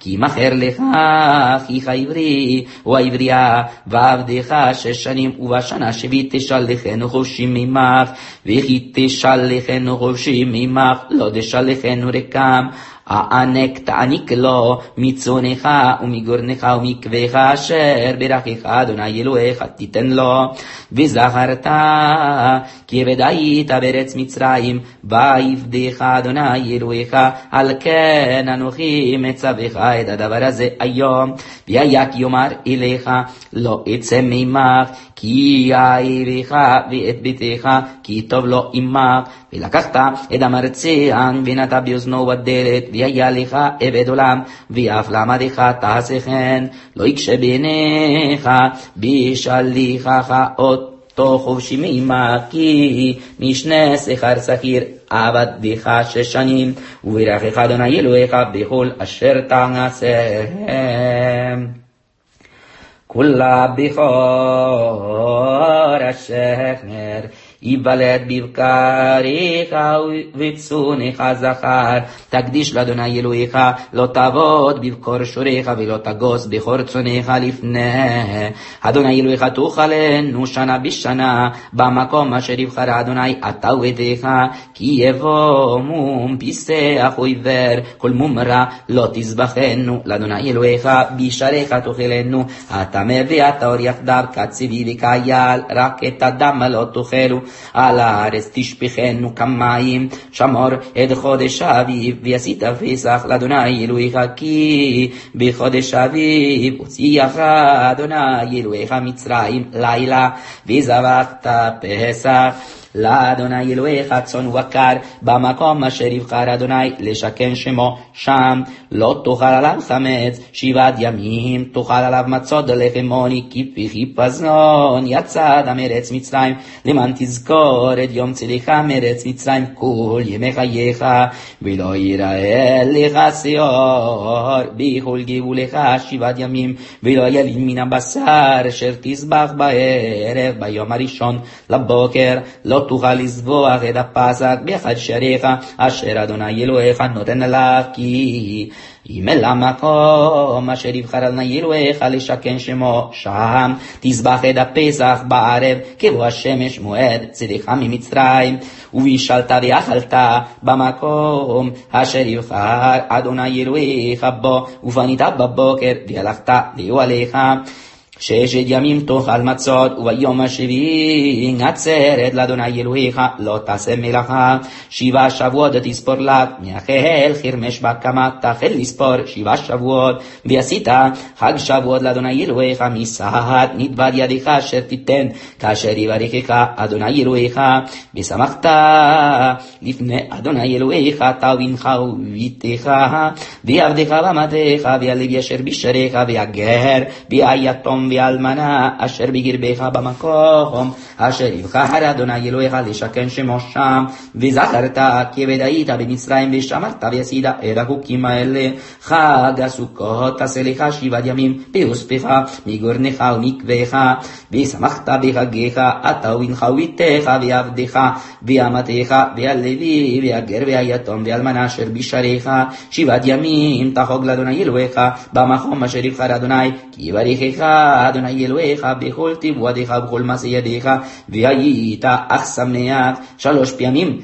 כי מכר לך אחיך עברי או עברייה, ועבדך 6 שנים, ובשנה שביעית תשלחנו חופשי ממך, וכי תשלחנו חופשי ממך, לא תשלחנו ריקם. הענק תעניק לו מצונך ומגורנך ומקווך אשר ברכך אדוני אלוהיך תיתן לו. וזכרת כי עבד היית בארץ מצרים, ויפדך אדוני אלוהיך, על כן אנוכי מצווך את הדבר הזה היום. והיה כי יאמר אליך לא אצא ממך, כי אהבך ואת ביתך, כי טוב לו עמך. ולקחת את המרצע ונטע באוזנו בדלת, והיה לך עבד עולם, ואף למדך תעשה כן. לא יקשה בעיניך בשליחך אותו חופשי ממך, כי משנה שכר שכיר עבדך 6 שנים, וברכך אדוני אלוהיך בכל אשר תעשה. כולה בכור השחר ייוולד בבקריך ובצונך זכר. תקדיש לאדוני אלוהיך, לא תעבוד בבקור שוריך ולא תגוס בכור צונך לפני אדוני אלוהיך. תאכלנו שנה בשנה במקום אשר יבחר אדוני אתה ובתיך, כי יבוא מום פיסח או עיוור, כל מום רע לא תזבחנו לאדוני אלוהיך. בשעריך תאכלנו הטמא והטהור יחדיו, כצבי וכאייל, רק את הדם לא תאכלו. על הארץ תשפכנו כמים. שמור את חודש האביב ועשית פסח לאדוני אלוהיך, כי בחודש האביב הוציאך אדוני אלוהיך מצרים לילה. וזבחת פסח לאדוני אלוהיך צאן ובקר במקום אשר יבחר אדוני לשכן שמו שם. לא תאכל עליו חמץ 7 ימים, תאכל עליו מצות לחם עוני, כי חיפזון יצאת מארץ מצרים, למען תזכור את יום צאתך מארץ מצרים כל ימי חייך. ולא ייראה לך שיער בכל גבולך 7 ימים, ולא ילין מן הבשר אשר תזבח בערב ביום הראשון לבוקר. לא תוכל לזבוח את הפסח באחד שעריך אשר אדוני אלוהיך נותן לך, כי אם אל המקום אשר יבחר אדוני אלוהיך לשכן שמו שם, תזבח את הפסח בערב כבוא השמש מועד צאתך ממצרים. ובישלת ואכלת במקום אשר יבחר אדוני אלוהיך בו, ובנית בבוקר והלכת לאוהליך. 6 ימים תאכל מצות, וביום השביעי עצרת לאדוני אלוהיך לא תעשה מלאכה. 7 שבועות תספור לך, מהחל חרמש בקמה תחל לספור 7 שבועות. ועשית חג שבועות לאדוני אלוהיך מסעת נדבר ידיך אשר תיתן, כאשר יברכך אדוני אלוהיך. ושמחת לפני אדוני אלוהיך אתה ובנך וביתך, ועבדך ואמתך, והלוי אשר בשעריך, והגר והיתום ואלמנה אשר בקרבך במקום אשר יבחר אדוני אלוהיך לשכן שמו שם. וזכרת כי עבד היית במצרים, ושמרת ועשית את החוקים האלה. חג הסוכות תעשה לך 7 ימים באוספך מגורנך ומקווך. ושמחת בחגיך אתה ובנך וביתך, ועבדך ואמתך, והלוי והגר והיתום ואלמנה אשר בשעריך. 7 ימים תחוג לאדוני אלוהיך במקום אשר יבחר אדוני, כי יברכך אדוני אלוהיך בכל תבואתך ובכל מעשה ידיך, והיית אך שמח 3 פעמים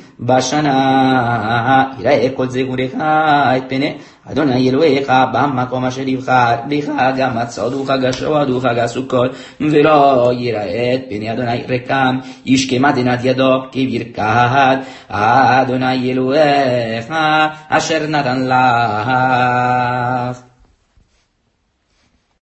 בשנה. יראה כל זכורך את פני אדוני אלוהיך במקום אשר יבחר, בחג המצות וחג השבועות וחג הסוכות, ולא יראה את פני אדוני ריקם. ישכה מתנת ידו כברכת אדוני אלוהיך אשר נתן לך.